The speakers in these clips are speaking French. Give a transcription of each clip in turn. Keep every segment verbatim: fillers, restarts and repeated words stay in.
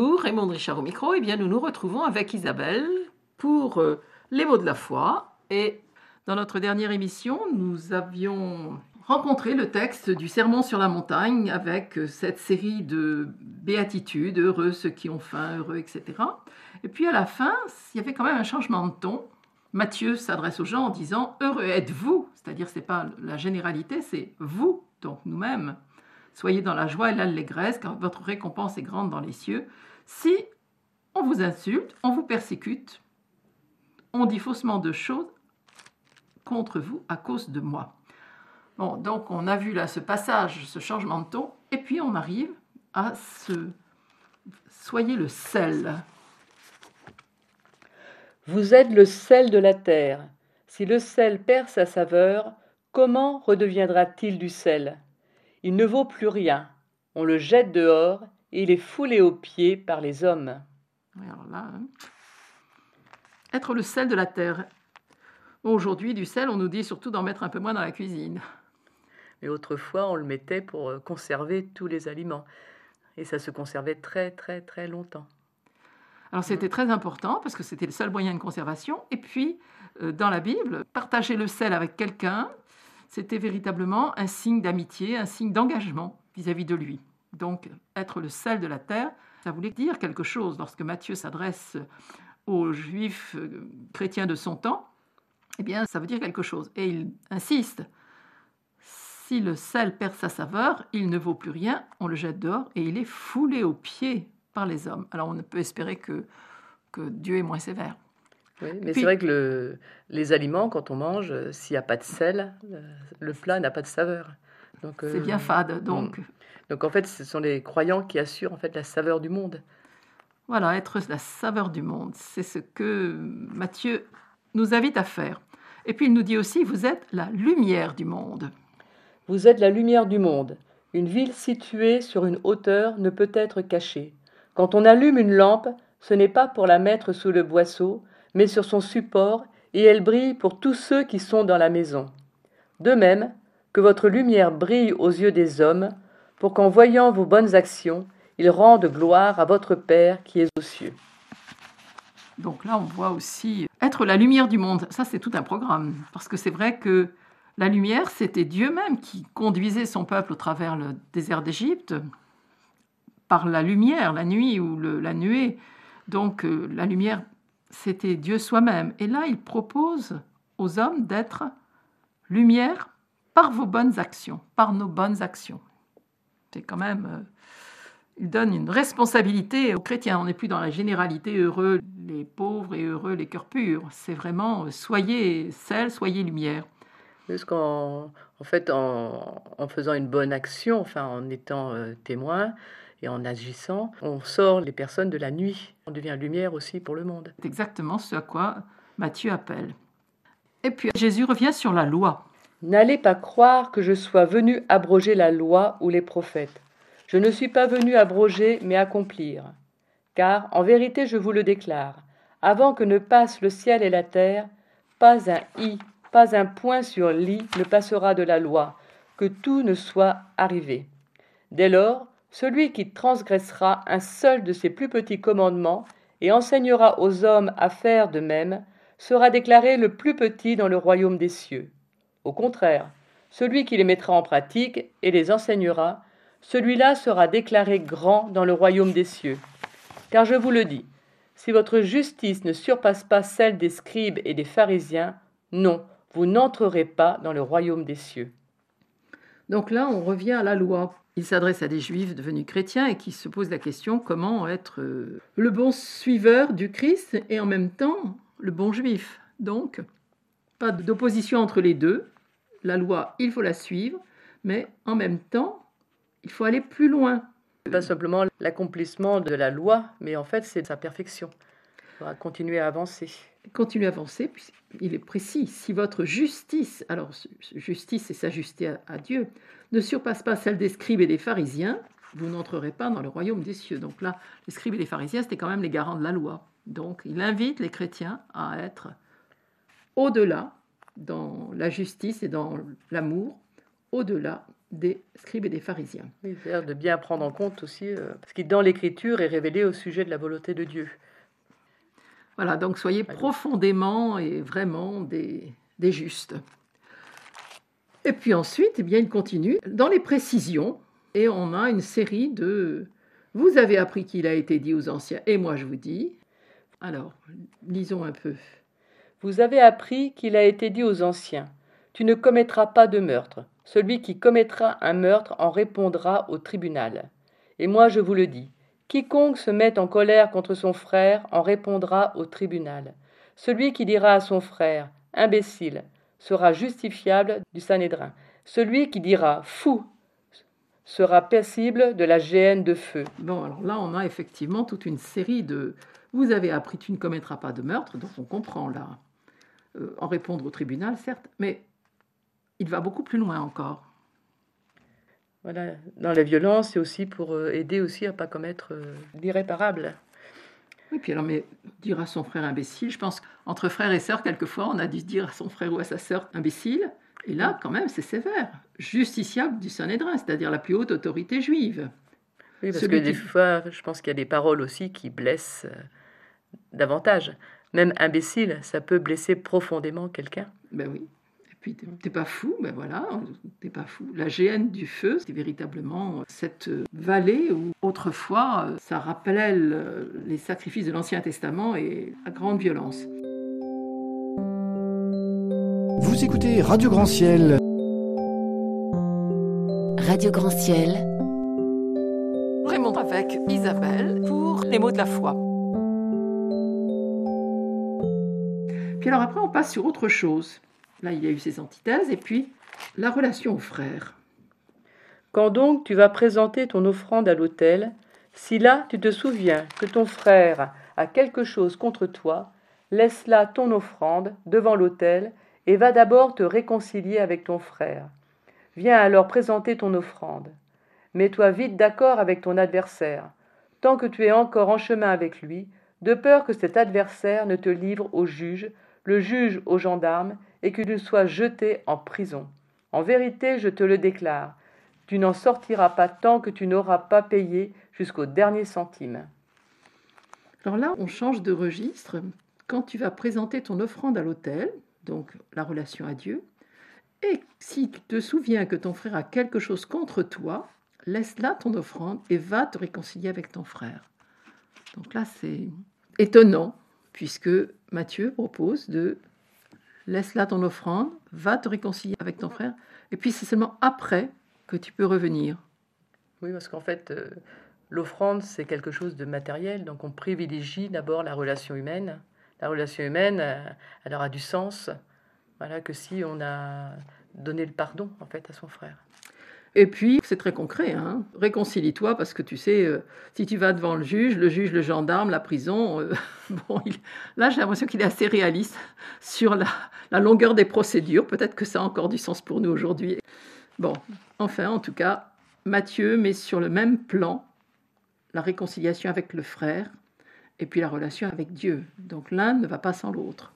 Bonjour, Raymond Richard au micro. Eh bien, nous nous retrouvons avec Isabelle pour euh, les mots de la foi. Et dans notre dernière émission, nous avions rencontré le texte du Sermon sur la montagne avec euh, cette série de béatitudes, heureux ceux qui ont faim, heureux, et cetera. Et puis à la fin, il y avait quand même un changement de ton. Matthieu s'adresse aux gens en disant « Heureux êtes-vous », c'est-à-dire ce n'est pas la généralité, c'est vous, donc nous-mêmes. Soyez dans la joie et l'allégresse, car votre récompense est grande dans les cieux. Si on vous insulte, on vous persécute, on dit faussement de choses contre vous à cause de moi. Bon, donc on a vu là ce passage, ce changement de ton, et puis on arrive à ce « Soyez le sel ». Vous êtes le sel de la terre. Si le sel perd sa saveur, comment redeviendra-t-il du sel ? Il ne vaut plus rien. On le jette dehors et il est foulé aux pieds par les hommes. Alors là, hein. Être le sel de la terre. Aujourd'hui, du sel, on nous dit surtout d'en mettre un peu moins dans la cuisine. Mais autrefois, on le mettait pour conserver tous les aliments. Et ça se conservait très, très, très longtemps. Alors c'était très important parce que c'était le seul moyen de conservation. Et puis, euh, dans la Bible, partager le sel avec quelqu'un, c'était véritablement un signe d'amitié, un signe d'engagement vis-à-vis de lui. Donc, être le sel de la terre, ça voulait dire quelque chose. Lorsque Matthieu s'adresse aux Juifs euh, chrétiens de son temps, eh bien, ça veut dire quelque chose. Et il insiste. Si le sel perd sa saveur, il ne vaut plus rien, on le jette dehors et il est foulé aux pieds par les hommes. Alors on ne peut espérer que, que Dieu est moins sévère. Oui, mais Puis, c'est vrai que le, les aliments, quand on mange, s'il n'y a pas de sel, le plat n'a pas de saveur. Donc, c'est euh, bien fade. Donc, mm. donc en fait, ce sont les croyants qui assurent en fait la saveur du monde. Voilà, être la saveur du monde, c'est ce que Matthieu nous invite à faire. Et puis il nous dit aussi, vous êtes la lumière du monde. Vous êtes la lumière du monde. Une ville située sur une hauteur ne peut être cachée. Quand on allume une lampe, ce n'est pas pour la mettre sous le boisseau, mais sur son support, et elle brille pour tous ceux qui sont dans la maison. De même, que votre lumière brille aux yeux des hommes, pour qu'en voyant vos bonnes actions, ils rendent gloire à votre Père qui est aux cieux. Donc là, on voit aussi être la lumière du monde. Ça, c'est tout un programme, parce que c'est vrai que la lumière, c'était Dieu même qui conduisait son peuple au travers le désert d'Égypte, par la lumière, la nuit ou le, la nuée. Donc euh, la lumière, c'était Dieu soi-même. Et là, il propose aux hommes d'être lumière par vos bonnes actions, par nos bonnes actions. C'est quand même... Euh, il donne une responsabilité aux chrétiens. On n'est plus dans la généralité, heureux les pauvres et heureux les cœurs purs. C'est vraiment, euh, soyez sel, soyez lumière. Parce qu'en en fait, en, en faisant une bonne action, enfin en étant euh, témoin, et en agissant, on sort les personnes de la nuit. On devient lumière aussi pour le monde. C'est exactement ce à quoi Matthieu appelle. Et puis Jésus revient sur la loi. N'allez pas croire que je sois venu abroger la loi ou les prophètes. Je ne suis pas venu abroger, mais accomplir. Car, en vérité, je vous le déclare, avant que ne passent le ciel et la terre, pas un i, pas un point sur l'i ne passera de la loi, que tout ne soit arrivé. Dès lors, celui qui transgressera un seul de ces plus petits commandements et enseignera aux hommes à faire de même, sera déclaré le plus petit dans le royaume des cieux. Au contraire, celui qui les mettra en pratique et les enseignera, celui-là sera déclaré grand dans le royaume des cieux. Car je vous le dis, si votre justice ne surpasse pas celle des scribes et des pharisiens, non, vous n'entrerez pas dans le royaume des cieux. Donc là, on revient à la loi. Il s'adresse à des juifs devenus chrétiens et qui se posent la question comment être euh, le bon suiveur du Christ et en même temps le bon juif. Donc, pas d'opposition entre les deux. La loi, il faut la suivre, mais en même temps, il faut aller plus loin. Pas simplement l'accomplissement de la loi, mais en fait, c'est sa perfection. Il faudra continuer à avancer. Continuer à avancer, il est précis. Si votre justice, alors justice, c'est s'ajuster à, à Dieu, ne surpasse pas celle des scribes et des pharisiens, vous n'entrerez pas dans le royaume des cieux. Donc là, les scribes et les pharisiens, c'était quand même les garants de la loi. Donc il invite les chrétiens à être au-delà, dans la justice et dans l'amour, au-delà des scribes et des pharisiens. Oui, c'est-à-dire de bien prendre en compte aussi euh, ce qui, dans l'Écriture, est révélé au sujet de la volonté de Dieu. Voilà, donc soyez Allô. profondément et vraiment des, des justes. Et puis ensuite, eh bien, il continue dans les précisions, et on a une série de... Vous avez appris qu'il a été dit aux anciens, et moi je vous dis... Alors, lisons un peu. Vous avez appris qu'il a été dit aux anciens, tu ne commettras pas de meurtre. Celui qui commettra un meurtre en répondra au tribunal. Et moi je vous le dis, quiconque se met en colère contre son frère en répondra au tribunal. Celui qui dira à son frère, imbécile, sera justifiable du Sanhédrin. Celui qui dira, fou, sera passible de la géhenne de feu. Bon, alors là, on a effectivement toute une série de... Vous avez appris, tu ne commettras pas de meurtre, donc on comprend là, euh, en répondre au tribunal, certes, mais il va beaucoup plus loin encore. Voilà, dans la violence, c'est aussi pour euh, aider aussi à ne pas commettre euh, l'irréparable. Oui, puis alors, mais dire à son frère imbécile, je pense qu'entre frères et sœurs, quelquefois, on a dû dire à son frère ou à sa sœur imbécile, et là, quand même, c'est sévère. Justiciable du Sanhédrin, c'est-à-dire la plus haute autorité juive. Oui, parce Celui que des qui- fois, je pense qu'il y a des paroles aussi qui blessent euh, davantage. Même imbécile, ça peut blesser profondément quelqu'un. Ben oui. Et puis, t'es- t'es pas fou, ben voilà, t'es pas fou. La géhenne du feu, c'est véritablement cette vallée où autrefois, euh, ça rappelait le- les sacrifices de l'Ancien Testament et la grande violence. Vous écoutez Radio Grand Ciel. Radio Grand Ciel, Vraiment avec Isabelle pour les mots de la foi. Puis alors après, on passe sur autre chose. Là, il y a eu ces antithèses, et puis la relation aux frères. Quand donc tu vas présenter ton offrande à l'autel, si là tu te souviens que ton frère a quelque chose contre toi, laisse là ton offrande devant l'autel et va d'abord te réconcilier avec ton frère. Viens alors présenter ton offrande. Mets-toi vite d'accord avec ton adversaire, tant que tu es encore en chemin avec lui, de peur que cet adversaire ne te livre au juge, le juge aux gendarmes, et que tu sois jeté en prison. En vérité, je te le déclare, tu n'en sortiras pas tant que tu n'auras pas payé jusqu'au dernier centime. Alors là, on change de registre. Quand tu vas présenter ton offrande à l'autel, donc la relation à Dieu, et si tu te souviens que ton frère a quelque chose contre toi, laisse là ton offrande et va te réconcilier avec ton frère. Donc là, c'est étonnant, puisque Matthieu propose de laisse là ton offrande, va te réconcilier avec ton frère, et puis c'est seulement après que tu peux revenir. Oui, parce qu'en fait, euh, l'offrande, c'est quelque chose de matériel, donc on privilégie d'abord la relation humaine. La relation humaine, euh, elle aura du sens, voilà, que si on a donné le pardon, en fait, à son frère. Et puis, c'est très concret, hein. Réconcilie-toi, parce que tu sais, euh, si tu vas devant le juge, le juge, le gendarme, la prison, euh, bon, il- là j'ai l'impression qu'il est assez réaliste sur la, la longueur des procédures. Peut-être que ça a encore du sens pour nous aujourd'hui. Bon, enfin, en tout cas, Matthieu met sur le même plan la réconciliation avec le frère et puis la relation avec Dieu. Donc l'un ne va pas sans l'autre.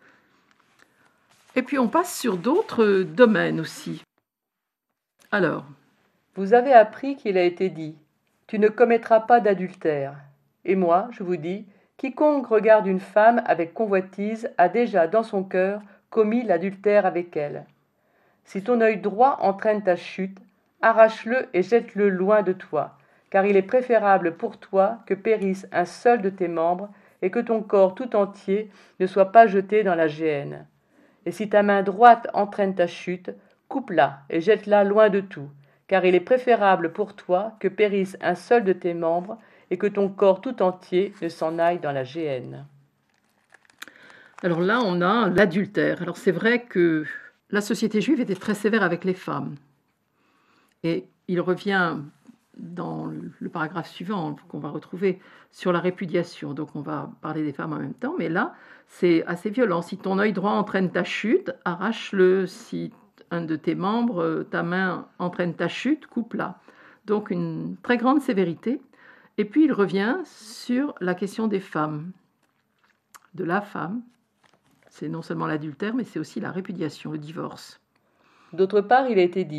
Et puis on passe sur d'autres domaines aussi. Alors, Vous avez appris qu'il a été dit, tu ne commettras pas d'adultère. Et moi, je vous dis, quiconque regarde une femme avec convoitise a déjà dans son cœur commis l'adultère avec elle. Si ton œil droit entraîne ta chute, arrache-le et jette-le loin de toi, car il est préférable pour toi que périsse un seul de tes membres et que ton corps tout entier ne soit pas jeté dans la géhenne. Et si ta main droite entraîne ta chute, coupe-la et jette-la loin de tout, car il est préférable pour toi que périsse un seul de tes membres et que ton corps tout entier ne s'en aille dans la géhenne. alors là, on a l'adultère. Alors c'est vrai que la société juive était très sévère avec les femmes. Et il revient dans le paragraphe suivant qu'on va retrouver sur la répudiation. Donc on va parler des femmes en même temps, mais là, c'est assez violent. Si ton œil droit entraîne ta chute, arrache-le. Si un de tes membres, ta main entraîne ta chute, coupe-la. Donc une très grande sévérité. Et puis il revient sur la question des femmes, de la femme. C'est non seulement l'adultère, mais c'est aussi la répudiation, le divorce. D'autre part, il a été dit,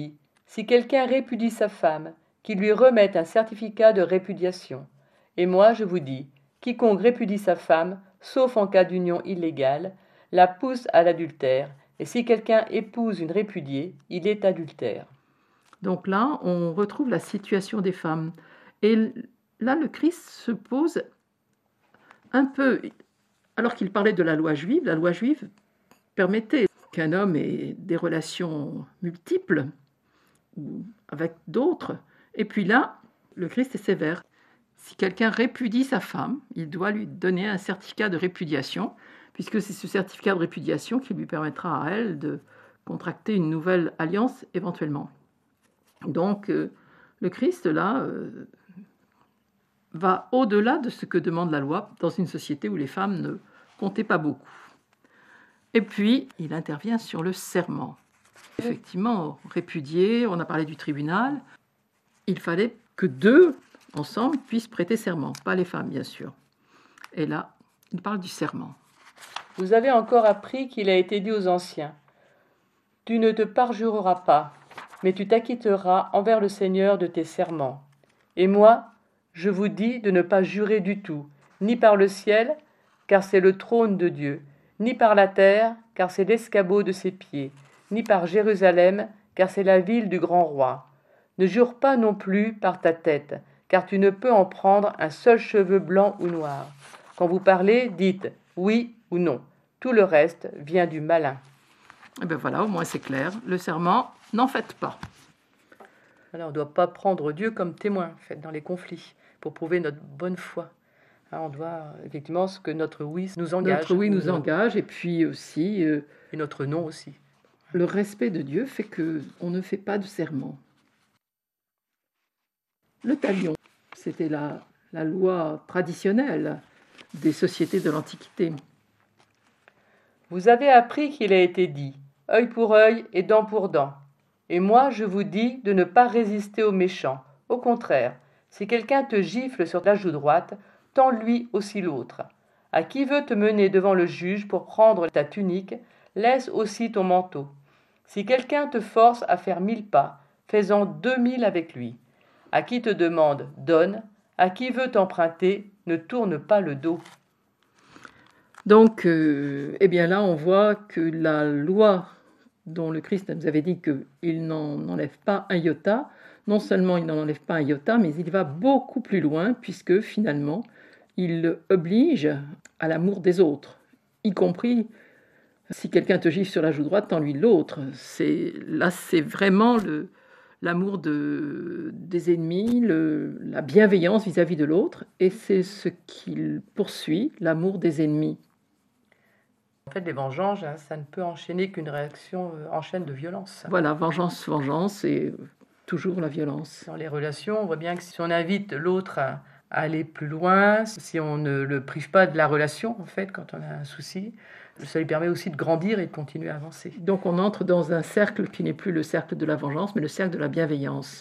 Si quelqu'un répudie sa femme, qu'il lui remette un certificat de répudiation. Et moi, je vous dis, quiconque répudie sa femme, sauf en cas d'union illégale, la pousse à l'adultère, et si quelqu'un épouse une répudiée, il est adultère. » Donc là, on retrouve la situation des femmes. Et là, le Christ se pose un peu, alors qu'il parlait de la loi juive, la loi juive permettait qu'un homme ait des relations multiples ou avec d'autres. Et puis là, le Christ est sévère. Si quelqu'un répudie sa femme, il doit lui donner un certificat de répudiation, puisque c'est ce certificat de répudiation qui lui permettra à elle de contracter une nouvelle alliance éventuellement. Donc, euh, le Christ, là, euh, va au-delà de ce que demande la loi dans une société où les femmes ne comptaient pas beaucoup. Et puis, il intervient sur le serment. Effectivement, répudié, on a parlé du tribunal, il fallait que deux, ensemble, puissent prêter serment, pas les femmes, bien sûr. Et là, il parle du serment. Vous avez encore appris qu'il a été dit aux anciens, « Tu ne te parjureras pas, mais tu t'acquitteras envers le Seigneur de tes serments. Et moi, je vous dis de ne pas jurer du tout, ni par le ciel, car c'est le trône de Dieu, ni par la terre, car c'est l'escabeau de ses pieds, ni par Jérusalem, car c'est la ville du grand roi. Ne jure pas non plus par ta tête, car tu ne peux en prendre un seul cheveu blanc ou noir. Quand vous parlez, dites oui ou non. Tout le reste vient du malin. » Et bien voilà, au moins c'est clair. Le serment, n'en faites pas. Alors, on ne doit pas prendre Dieu comme témoin, en fait, dans les conflits, pour prouver notre bonne foi. Hein, on doit, effectivement, ce que notre oui nous engage. Notre oui nous engage, et puis aussi... Euh, et notre non aussi. Le respect de Dieu fait qu'on ne fait pas de serment. Le talion, c'était la, la loi traditionnelle des sociétés de l'Antiquité. Vous avez appris qu'il a été dit « œil pour œil et dent pour dent ». Et moi, je vous dis de ne pas résister aux méchants. Au contraire, si quelqu'un te gifle sur la joue droite, tends-lui aussi l'autre. À qui veut te mener devant le juge pour prendre ta tunique, laisse aussi ton manteau. Si quelqu'un te force à faire mille pas, fais-en deux mille avec lui. À qui te demande, donne. À qui veut t'emprunter, ne tourne pas le dos. Donc, euh, eh bien là, on voit que la loi dont le Christ nous avait dit qu'il n'en enlève pas un iota, non seulement il n'en enlève pas un iota, mais il va beaucoup plus loin, puisque finalement, il oblige à l'amour des autres, y compris si quelqu'un te gifle sur la joue droite, tends-lui l'autre. C'est, là, c'est vraiment le, l'amour de, des ennemis, le, la bienveillance vis-à-vis de l'autre, et c'est ce qu'il poursuit, l'amour des ennemis. En fait, les vengeances, hein, ça ne peut enchaîner qu'une réaction euh, en chaîne de violence. Voilà, vengeance, vengeance, et toujours la violence. Dans les relations, on voit bien que si on invite l'autre à, à aller plus loin, si on ne le prive pas de la relation, en fait, quand on a un souci, ça lui permet aussi de grandir et de continuer à avancer. Donc on entre dans un cercle qui n'est plus le cercle de la vengeance, mais le cercle de la bienveillance.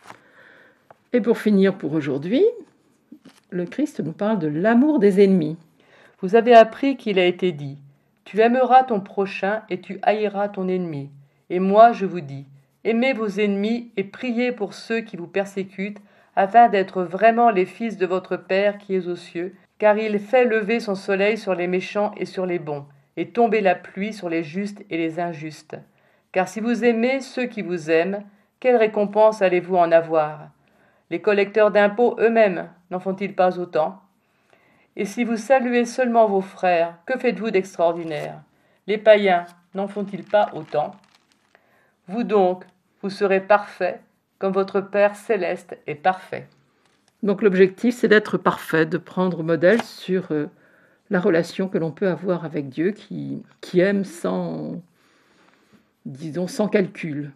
Et pour finir pour aujourd'hui, le Christ nous parle de l'amour des ennemis. Vous avez appris qu'il a été dit « Tu aimeras ton prochain et tu haïras ton ennemi. Et moi, je vous dis, aimez vos ennemis et priez pour ceux qui vous persécutent, afin d'être vraiment les fils de votre Père qui est aux cieux, car il fait lever son soleil sur les méchants et sur les bons, et tomber la pluie sur les justes et les injustes. Car si vous aimez ceux qui vous aiment, quelle récompense allez-vous en avoir? Les collecteurs d'impôts eux-mêmes n'en font-ils pas autant? Et si vous saluez seulement vos frères, que faites-vous d'extraordinaire? Les païens n'en font-ils pas autant? Vous donc, vous serez parfaits, comme votre Père céleste est parfait. » Donc l'objectif, c'est d'être parfait, de prendre modèle sur euh, la relation que l'on peut avoir avec Dieu, qui, qui aime sans, disons, sans calcul.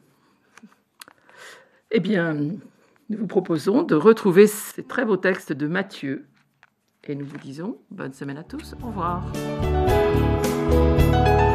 Eh bien, nous vous proposons de retrouver ces très beaux textes de Matthieu, et nous vous disons bonne semaine à tous, au revoir.